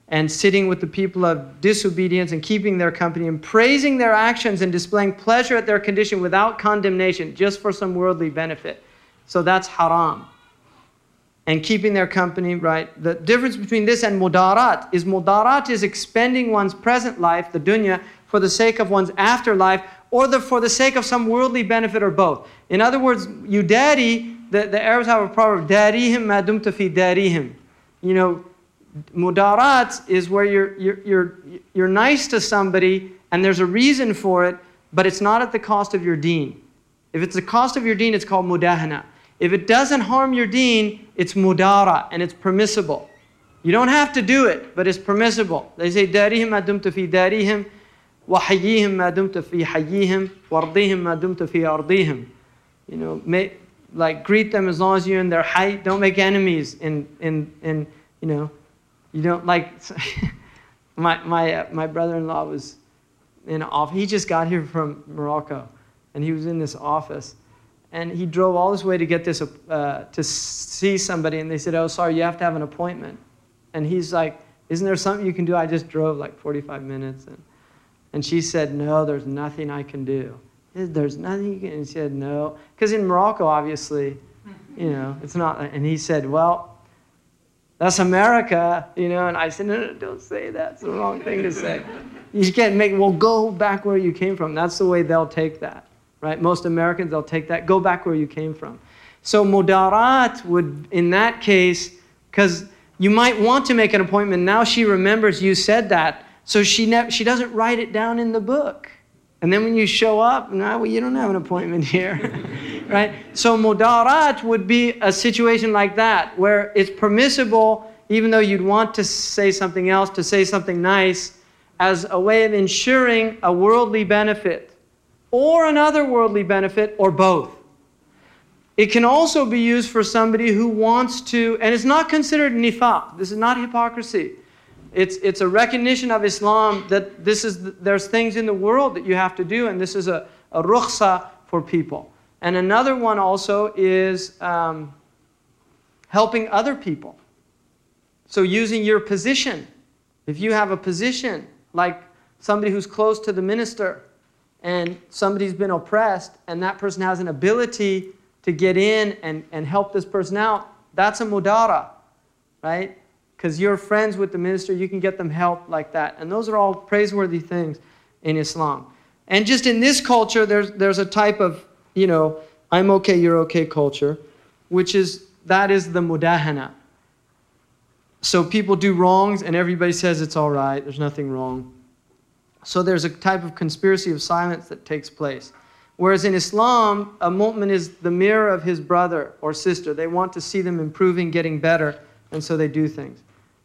and sitting with the people of disobedience and keeping their company and praising their actions and displaying pleasure at their condition without condemnation, just for some worldly benefit. So that's haram. And keeping their company, right? The difference between this and mudarat is expending one's present life, the dunya, for the sake of one's afterlife, or for the sake of some worldly benefit, or both. In other words, you dari, the Arabs have a proverb, darihim ma dumta fi darihim. You know, mudarat is where you're nice to somebody and there's a reason for it, but it's not at the cost of your deen. If it's the cost of your deen, it's called mudahana. If it doesn't harm your deen, it's mudara, and it's permissible. You don't have to do it, but it's permissible. They say, darihim ma dumta fi darihim, wa hayyihim ma dumta fi hayyihim, wa ardihim ma dumta fi ardihim. You know, greet them as long as you're in their height. Don't make enemies in you know, you don't like. my brother-in-law was in an office. He just got here from Morocco, and he was in this office, and he drove all this way to get this to see somebody, and they said, "Oh, sorry, you have to have an appointment." And he's like, "Isn't there something you can do? I just drove like 45 minutes." And she said, "No, there's nothing I can do." There's nothing you can. And he said, "No," because in Morocco, obviously, you know, it's not. And he said, "Well, that's America, you know." And I said, no, don't say that. It's the wrong thing to say. You can't well, go back where you came from. That's the way they'll take that, right? Most Americans, they'll take that. Go back where you came from. So mudarat would, in that case, because you might want to make an appointment. Now she remembers you said that, so she doesn't write it down in the book. And then when you show up, no, well, you don't have an appointment here, right? So mudarat would be a situation like that, where it's permissible, even though you'd want to say something else, to say something nice, as a way of ensuring a worldly benefit, or another worldly benefit, or both. It can also be used for somebody who wants to, and it's not considered nifaq. This is not hypocrisy. It's a recognition of Islam that there's things in the world that you have to do, and this is a rukhsa for people. And another one also is helping other people. So using your position. If you have a position, like somebody who's close to the minister, and somebody's been oppressed, and that person has an ability to get in and help this person out, that's a mudara, right? Because you're friends with the minister, you can get them help like that. And those are all praiseworthy things in Islam. And just in this culture, there's a type of, you know, I'm okay, you're okay culture, that is the mudahana. So people do wrongs and everybody says it's all right, there's nothing wrong. So there's a type of conspiracy of silence that takes place. Whereas in Islam, a mu'min is the mirror of his brother or sister. They want to see them improving, getting better, and so they do things.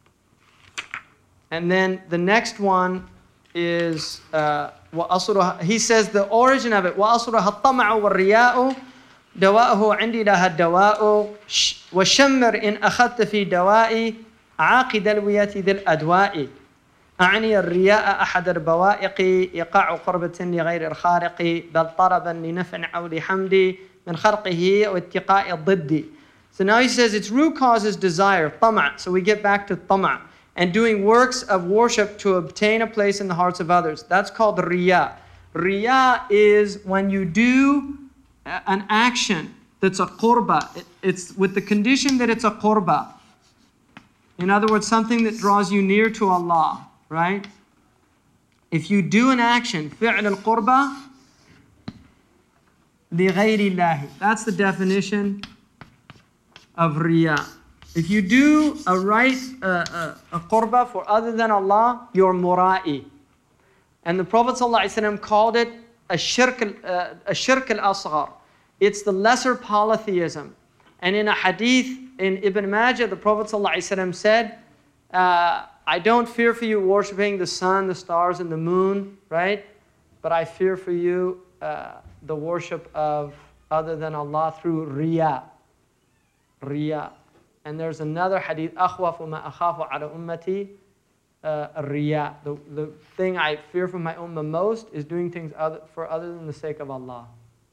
And then the next one is, he says the origin of it, وَأَصْرُهَا الطَّمَعُ وَالرِّيَاءُ دَوَاءُهُ عِنْدِي لَهَا الدَّوَاءُ وَشَمِّرْ إِنْ أَخَذْتَ فِي دَوَائِي عَاقِدَ الْوِيَةِ ذِي الْأَدْوَاءِ أعني الرياء أحد البوائق إيقاع قربة لغير الخارق بل طربا لنفع أو لحمد من خرقه واتقاء الضد. So now he says its root cause is desire, tama'. So we get back to tama'. And doing works of worship to obtain a place in the hearts of others. That's called riya. Riya is when you do an action that's a qurba. It's with the condition that it's a qurba. In other words, something that draws you near to Allah, right? If you do an action, fi'l al-qurba, لِغَيْرِ اللَّهِ. That's the definition of riya. If you do a qurba for other than Allah, you're mura'i. And the Prophet ﷺ called it a shirk al-asghar. It's the lesser polytheism. And in a hadith in Ibn Majah, the Prophet ﷺ said, I don't fear for you worshipping the sun, the stars, and the moon, right? But I fear for you the worship of other than Allah through riya. Riya. And there's another hadith, أَخْوَفُ مَا أَخَافُ عَلَى أُمَّتِي riya. The thing I fear from my ummah most is doing things for other than the sake of Allah.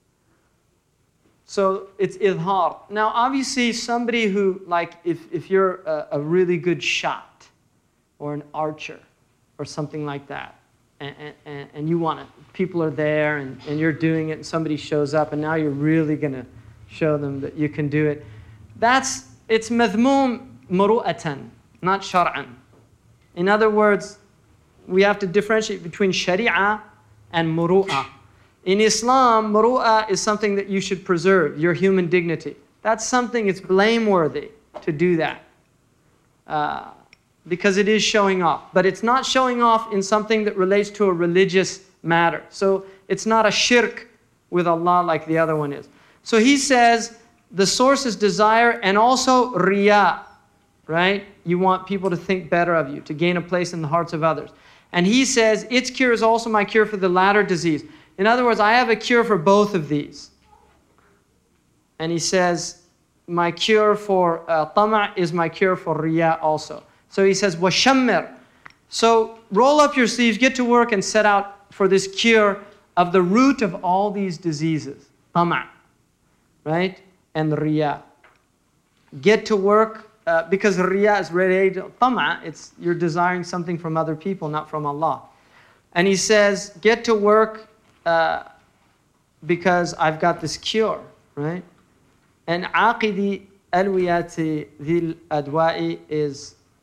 So it's idhar. Now obviously somebody who, like if you're a really good shot, or an archer or something like that. And you want to, people are there and you're doing it and somebody shows up and now you're really going to show them that you can do it. It's madhmoom muru'atan, not shar'an. In other words, we have to differentiate between sharia and muru'ah. In Islam, muru'ah is something that you should preserve, your human dignity. That's something, it's blameworthy to do that. Because it is showing off. But it's not showing off in something that relates to a religious matter. So it's not a shirk with Allah like the other one is. So he says the source is desire and also riya, right? You want people to think better of you, to gain a place in the hearts of others. And he says its cure is also my cure for the latter disease. In other words, I have a cure for both of these. And he says my cure for tama' is my cure for riya also. So he says, وَشَمِّرْ. So roll up your sleeves, get to work, and set out for this cure of the root of all these diseases. Tama', right? And riya. Get to work, because riya is related to tama', you're desiring something from other people, not from Allah. And he says, get to work because I've got this cure, right? And aqidi alwiyati dhil adwa'i is